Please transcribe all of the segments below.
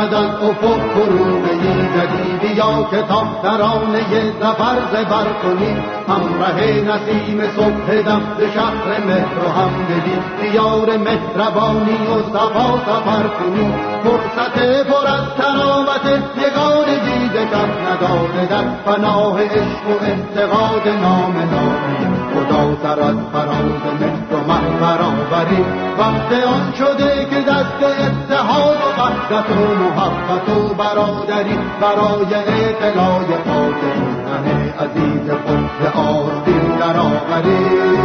شود از افق فروغی جدیدی، یا که تا ترانه ظفر زبر کنی. همراه نسیم صبح دم ز شهر مهر و همدلی، دیار مهربانی و صفا سفر کنی. فرصت پر از تراوت یگانگی ز کف نداده، در پناه عشق و اعتقاد نام نامی خدا سر از فراز مهر و من برآوری. وقت آن شده که دست اتحاد و وحدت و محبت و برادری برای اطلاع پاک میهن عزیز خود به آستین درآوری.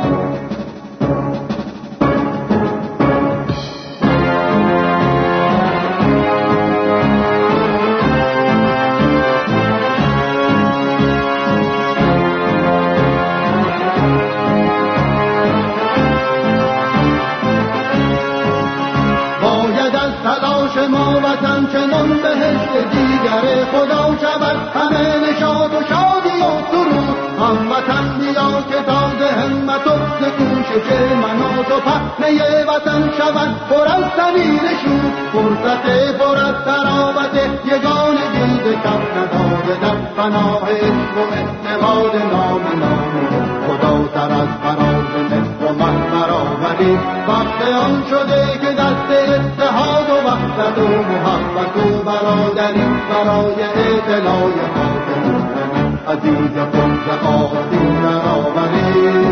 چنان بهشت دیگر خدا شود همه نشاط و شادی و سرود. هموطن بیا که تازه همت و ز کوشش من و تو پهنه وطن شود پر از سمین شور. فرصت پر از تراوت یگانگی ز کف نداده، در پناه عشق و اعتقاد نام نامی خدا سر از فراز مهر و من برآوری. وقت آن شده که دست اتحاد و وحدت و محبت و برادری برای اطلاع پاک میهن عزیز خود به آستین درآوری.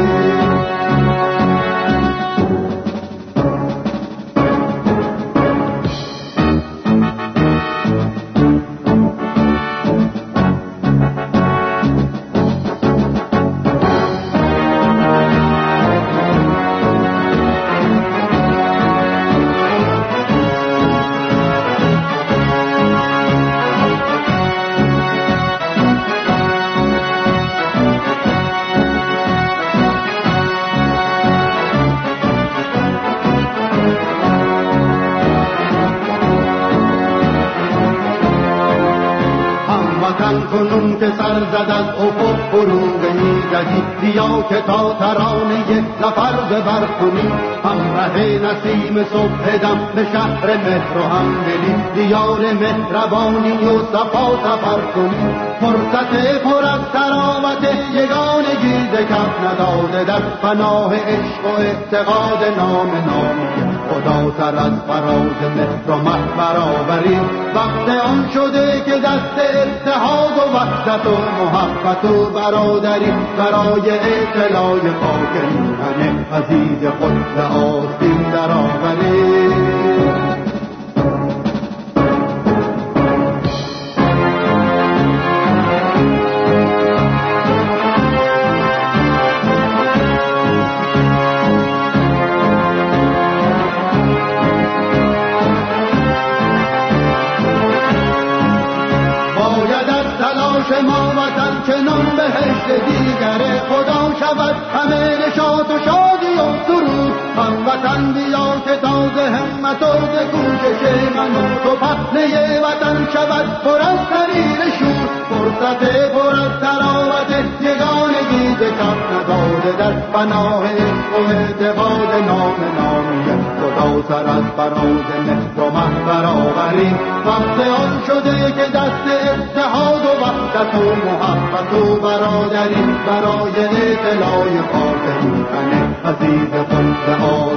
کنون که سر زد از افق فروغی جدید، یا که تا ترانه ظفر ببر کنی. همراه نسیم صبح دم به شهر مهر و همدلی، دیار مهربانی و صفا سفر کنی. فرصت پر از تراوت یگانگی ز کف نداده، در پناه عشق و اعتقاد نام نامی خدا سر از فراز مهر و من برآوری. وقت آن شده که دست اتحاد و وحدت و محبت و برادری برای اطلاع پاک میهن عزیز خود به آستین درآوری. ما وطن چنان بهشت دیگر خدا شود همه نشاط و شادی و سرود. هموطن بیا که تازه همت و ز کوشش من و تو پهنه وطن شود پر از سریر شور. فرصت پر از تراوت یگانگی ز کف نداده، در پناه عشق و اعتقاد نام نامی خدا سر از فراز مهر و من برآوری. وقت آن شده که دست اتحاد و وحدت و محبت و برادری برای اطلاع پاک میهن عزیز خود به